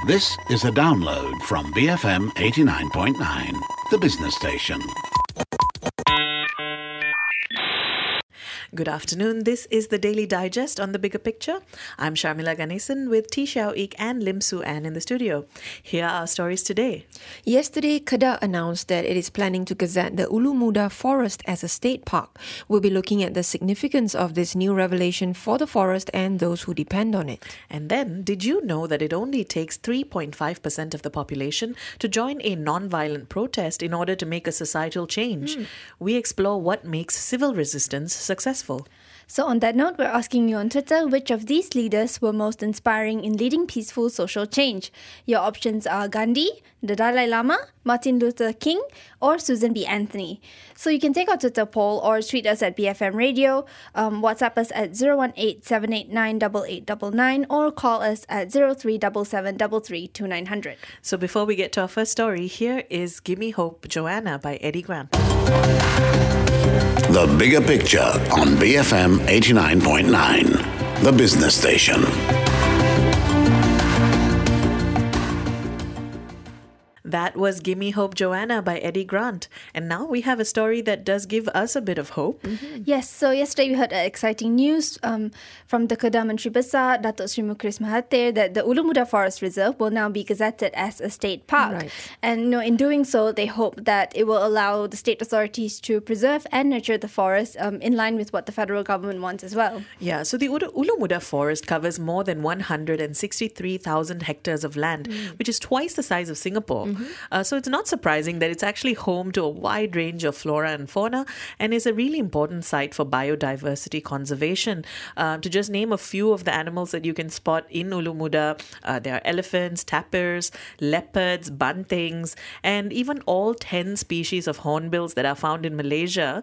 This is a download from BFM 89.9, the business station. Good afternoon. This is the Daily Digest on The Bigger Picture. I'm Sharmila Ganesan with T. Xiao Ik and Lim Su Ann in the studio. Here are our stories today. Yesterday, Kedah announced that it is planning to gazette the Ulu Muda Forest as a state park. We'll be looking at the significance of this new revelation for the forest and those who depend on it. And then, did you know that it only takes 3.5% of the population to join a non-violent protest in order to make a societal change? We explore what makes civil resistance successful. So on that note, we're asking you on Twitter which of these leaders were most inspiring in leading peaceful social change. Your options are Gandhi, the Dalai Lama, Martin Luther King, or Susan B. Anthony. So you can take our Twitter poll or tweet us at BFM Radio, WhatsApp us at 018-789-8899 or call us at 0377332900. So before we get to our first story, here is Gimme Hope, Joanna by Eddie Grant. The Bigger Picture on BFM 89.9, the business station. That was Gimme Hope, Joanna by Eddie Grant. And now we have a story that does give us a bit of hope. Yes, so yesterday we heard exciting news from the Kedah Menteri Besar, Datuk Seri Mukhlis Mahathir, that the Ulu Muda Forest Reserve will now be gazetted as a state park. Right. And in doing so, they hope that it will allow the state authorities to preserve and nurture the forest in line with what the federal government wants as well. Yeah, so the Ulu Muda Forest covers more than 163,000 hectares of land, which is twice the size of Singapore. So it's not surprising that it's actually home to a wide range of flora and fauna and is a really important site for biodiversity conservation. To just name a few of the animals that you can spot in Ulu Muda, there are elephants, tapirs, leopards, buntings, and even all 10 species of hornbills that are found in Malaysia.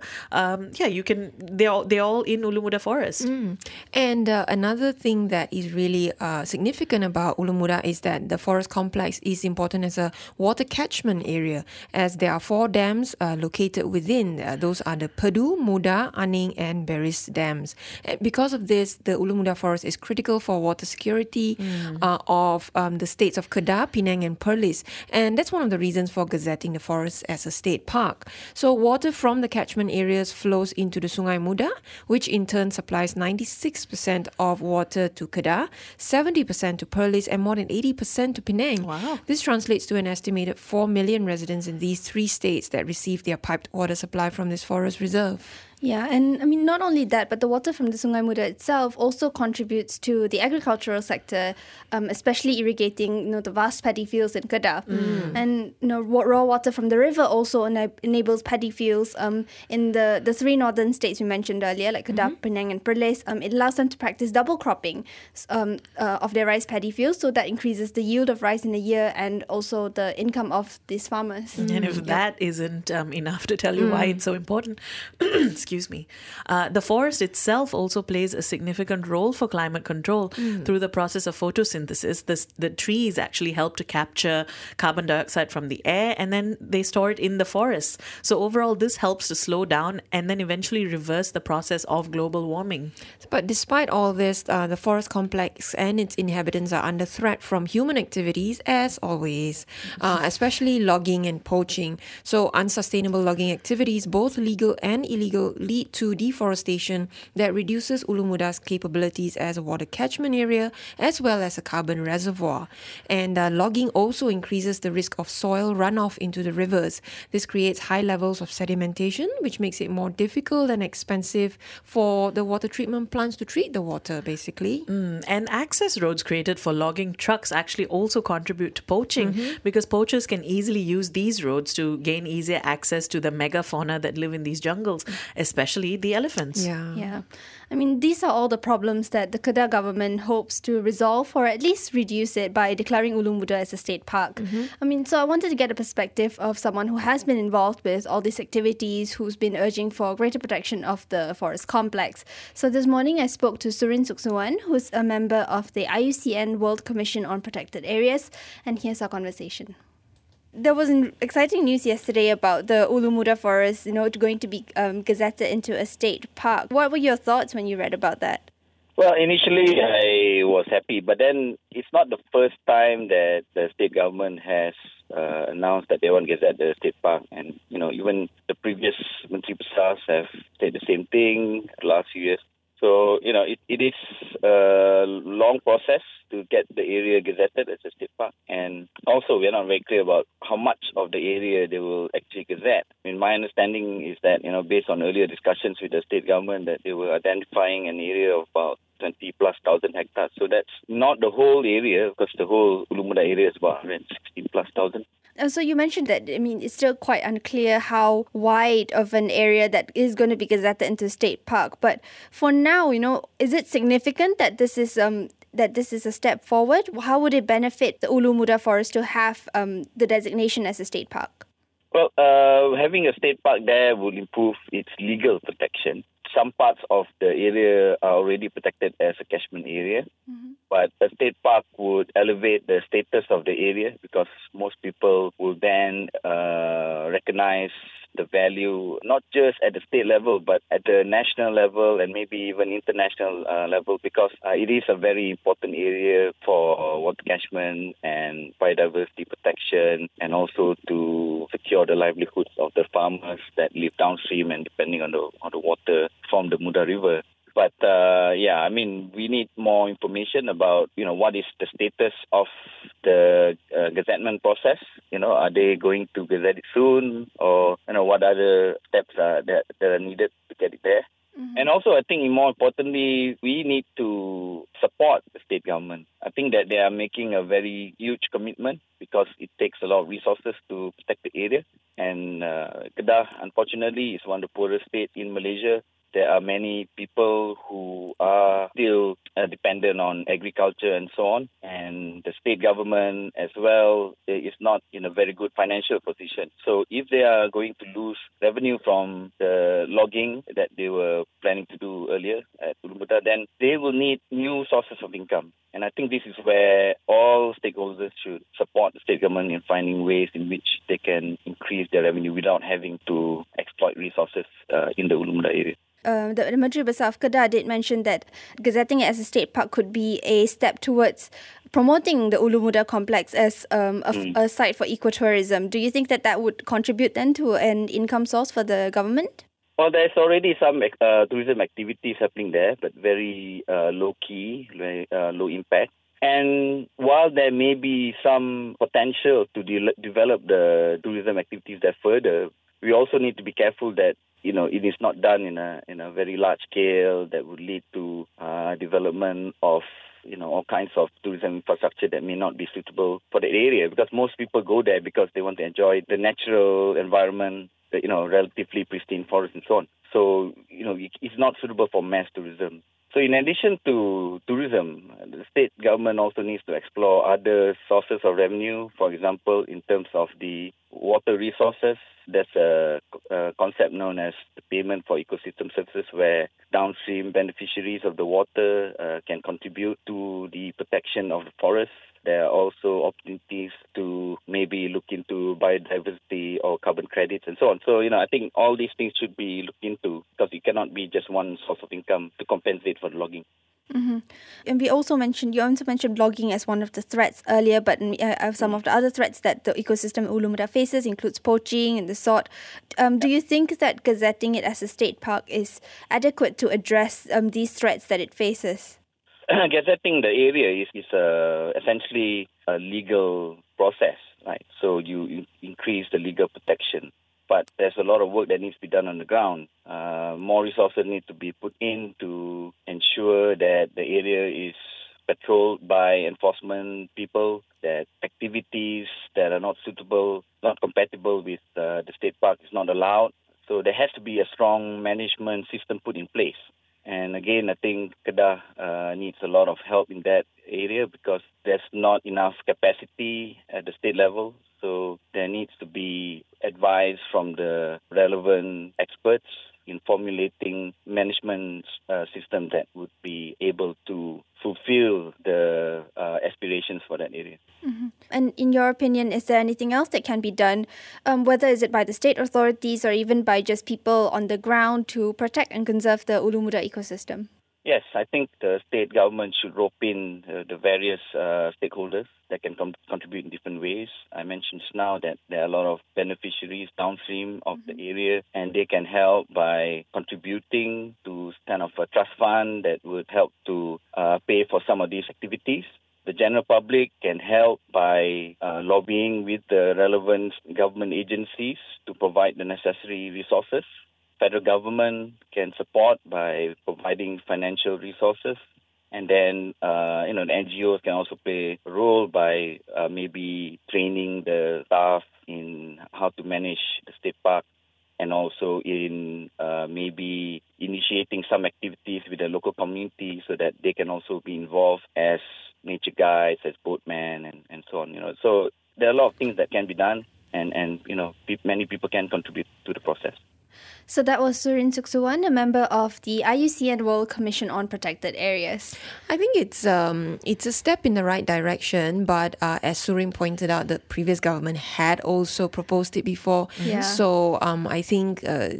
They're all in Ulu Muda Forest. And another thing that is really significant about Ulu Muda is that the forest complex is important as a water catchment area, as there are 4 dams located within. Those are the Pedu, Muda, Aning and Beris dams. Because of this, the Ulu Muda Forest is critical for water security of the states of Kedah, Penang and Perlis. And that's one of the reasons for gazetting the forest as a state park. So water from the catchment areas flows into the Sungai Muda, which in turn supplies 96% of water to Kedah, 70% to Perlis and more than 80% to Penang. Wow. This translates to an estimated 4 million residents in these 3 states that receive their piped water supply from this forest reserve. Yeah, and I mean, not only that, but the water from the Sungai Muda itself also contributes to the agricultural sector, especially irrigating, the vast paddy fields in Kedah. And, raw water from the river also enables paddy fields in the 3 northern states we mentioned earlier, like Kedah, Penang and Perlis. It allows them to practice double cropping of their rice paddy fields, so that increases the yield of rice in a year and also the income of these farmers. And if that isn't enough to tell you why it's so important, excuse me, the forest itself also plays a significant role for climate control through the process of photosynthesis. The trees actually help to capture carbon dioxide from the air and then they store it in the forest. So overall, this helps to slow down and then eventually reverse the process of global warming. But despite all this, the forest complex and its inhabitants are under threat from human activities, as always, especially logging and poaching. So unsustainable logging activities, both legal and illegal, lead to deforestation that reduces Ulu Muda's capabilities as a water catchment area as well as a carbon reservoir. And logging also increases the risk of soil runoff into the rivers. This creates high levels of sedimentation, which makes it more difficult and expensive for the water treatment plants to treat the water, basically. And access roads created for logging trucks actually also contribute to poaching because poachers can easily use these roads to gain easier access to the megafauna that live in these jungles, especially the elephants. Yeah. I mean, these are all the problems that the Kedah government hopes to resolve or at least reduce it by declaring Ulu Muda as a state park. I mean, so I wanted to get a perspective of someone who has been involved with all these activities, who's been urging for greater protection of the forest complex. So this morning I spoke to Surin Suksuwan, who's a member of the IUCN World Commission on Protected Areas, and here's our conversation. There was exciting news yesterday about the Ulu Muda Forest, going to be gazetted into a state park. What were your thoughts when you read about that? Well, initially I was happy, but then it's not the first time that the state government has announced that they want to gazette the state park, and even the previous Menteri Besars have said the same thing the last few years. So it is a long process to get the area gazetted as a state park, and also we're not very clear about how much of the area they will actually gazette. I mean, my understanding is that based on earlier discussions with the state government, that they were identifying an area of about 20,000+ hectares. So that's not the whole area, because the whole Ulu Muda area is about 160,000+. So you mentioned that, it's still quite unclear how wide of an area that is going to be gazetted into state park. But for now, is it significant that this is a step forward? How would it benefit the Ulu Muda Forest to have the designation as a state park? Well, having a state park there would improve its legal protection. Some parts of the area are already protected as a catchment area, but a state park would elevate the status of the area, because most people will then recognize the value, not just at the state level, but at the national level and maybe even international level, because it is a very important area for water catchment and biodiversity protection, and also to secure the livelihoods of the farmers that live downstream and depending on the water from the Muda River. But we need more information about what is the status of the gazettement process. Are they going to gazette it soon, or what other steps that are needed to get it there? And also, I think more importantly, we need to support the state government. I think that they are making a very huge commitment, because it takes a lot of resources to protect the area. And Kedah, unfortunately, is one of the poorest states in Malaysia. There are many people who are still dependent on agriculture and so on. And the state government as well is not in a very good financial position. So if they are going to lose revenue from the logging that they were planning to do earlier at Ulu Muda, then they will need new sources of income. And I think this is where all stakeholders should support the state government in finding ways in which they can increase their revenue without having to exploit resources in the Ulu Muda area. The Menteri Besar of Kedah did mention that gazetting it as a state park could be a step towards promoting the Ulu Muda complex as a site for ecotourism. Do you think that would contribute then to an income source for the government? Well, there's already some tourism activities happening there, but very low-key, very low impact. And while there may be some potential to develop the tourism activities there further, we also need to be careful that it is not done in a very large scale that would lead to development of all kinds of tourism infrastructure that may not be suitable for the area, because most people go there because they want to enjoy the natural environment, the relatively pristine forest and so on. So it's not suitable for mass tourism. So in addition to tourism, the state government also needs to explore other sources of revenue. For example, in terms of the water resources, there's a concept known as the payment for ecosystem services, where downstream beneficiaries of the water can contribute to the protection of the forest. There are also opportunities to maybe look into biodiversity or carbon credits and so on. So, I think all these things should be looked into, because it cannot be just one source of income to compensate for the logging. And you also mentioned logging as one of the threats earlier, but some of the other threats that the ecosystem Ulu Muda faces includes poaching and the sort. Do you think that gazetting it as a state park is adequate to address these threats that it faces? Gazetting the area is essentially a legal process, right? So you increase the legal protection. But there's a lot of work that needs to be done on the ground. More resources need to be put in to ensure that the area is patrolled by enforcement people, that activities that are not suitable, not compatible with the state park is not allowed. So there has to be a strong management system put in place. And again, I think Kedah needs a lot of help in that area, because there's not enough capacity at the state level. So there needs to be advice from the relevant experts in formulating management system that would be able to fulfill the aspirations for that area. And in your opinion, is there anything else that can be done, whether is it by the state authorities or even by just people on the ground, to protect and conserve the Ulu Muda ecosystem? Yes, I think the state government should rope in the various stakeholders that can contribute in different ways. I mentioned just now that there are a lot of beneficiaries downstream of the area, and they can help by contributing to kind of a trust fund that would help to pay for some of these activities. The general public can help by lobbying with the relevant government agencies to provide the necessary resources. Federal government can support by providing financial resources. And then, the NGOs can also play a role by maybe training the staff in how to manage the state park, and also in maybe initiating some activities with the local community so that they can also be involved as nature guides, as boatmen, and so on. So there are a lot of things that can be done, and many people can contribute to the process. So that was Surin Suksuwan, a member of the IUCN World Commission on Protected Areas. I think it's a step in the right direction, but as Surin pointed out, the previous government had also proposed it before. Yeah. So I think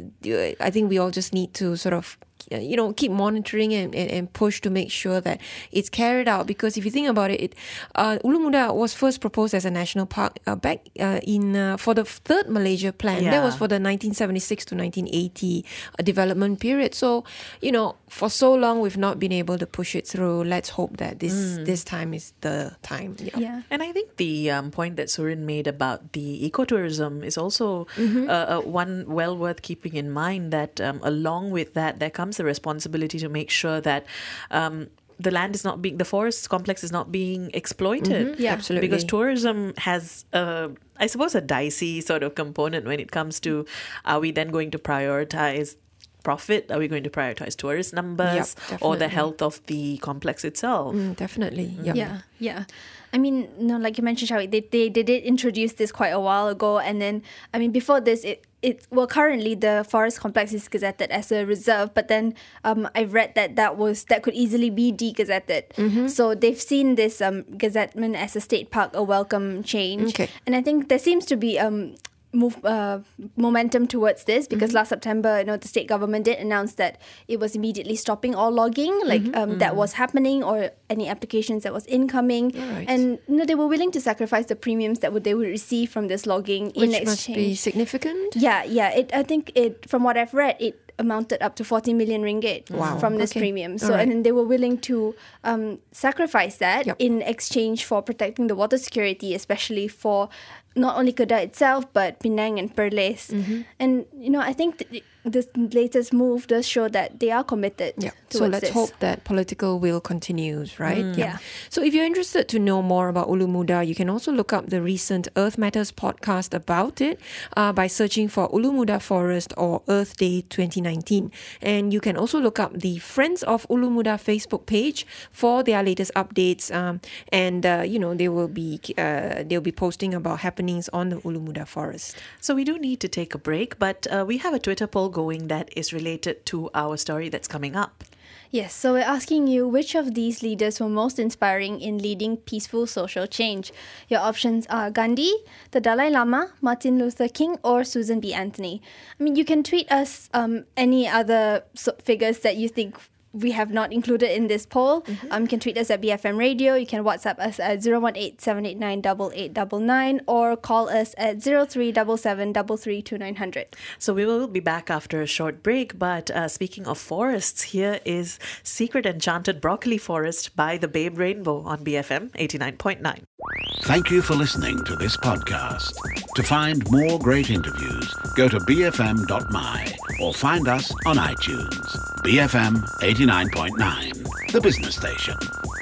we all just need to sort of keep monitoring and push to make sure that it's carried out. Because if you think about it, Ulu Muda was first proposed as a national park back for the third Malaysia plan. Yeah. That was for the 1976 to 1980 development period. So, for so long we've not been able to push it through. Let's hope that this time is the time. Yeah. And I think the point that Surin made about the ecotourism is also one well worth keeping in mind, that along with that, there comes the responsibility to make sure that the land is not being, the forest complex is not being exploited. Yeah. Absolutely. Because tourism has, I suppose, a dicey sort of component when it comes to, are we then going to prioritize profit? Are we going to prioritize tourist numbers, or the health of the complex itself? Definitely. Yeah. I mean, like you mentioned, Shawik, they did introduce this quite a while ago, and then before this, currently the forest complex is gazetted as a reserve, but then I've read that could easily be de-gazetted. So they've seen this gazettement as a state park a welcome change. Okay. And I think there seems to be momentum towards this, because last September, the state government did announce that it was immediately stopping all logging, that was happening, or any applications that was incoming. Right. And they were willing to sacrifice the premiums that they would receive from this logging in Which exchange. must be significant. Yeah. I think from what I've read, it amounted up to 40 million ringgit from this premium. So, and then they were willing to sacrifice that in exchange for protecting the water security, especially for not only Kedah itself, but Penang and Perlis. And, I think this latest move does show that they are committed towards So let's this. hope that political will continues, right? Yeah. So if you're interested to know more about Ulu Muda, you can also look up the recent Earth Matters podcast about it by searching for Ulu Muda Forest or Earth Day 2019. And you can also look up the Friends of Ulu Muda Facebook page for their latest updates. They'll be posting about happenings on the Ulu Muda Forest. So we do need to take a break, but we have a Twitter poll going that is related to our story that's coming up. Yes, so we're asking you, which of these leaders were most inspiring in leading peaceful social change? Your options are Gandhi, the Dalai Lama, Martin Luther King, or Susan B. Anthony. You can tweet us any other figures that you think we have not included in this poll. You can tweet us at BFM Radio. You can WhatsApp us at 018-789-8899 or call us at 0377332900. So we will be back after a short break. But speaking of forests, here is Secret Enchanted Broccoli Forest by the Babe Rainbow on BFM 89.9. Thank you for listening to this podcast. To find more great interviews, go to bfm.my or find us on iTunes. BFM 89.9, the business station.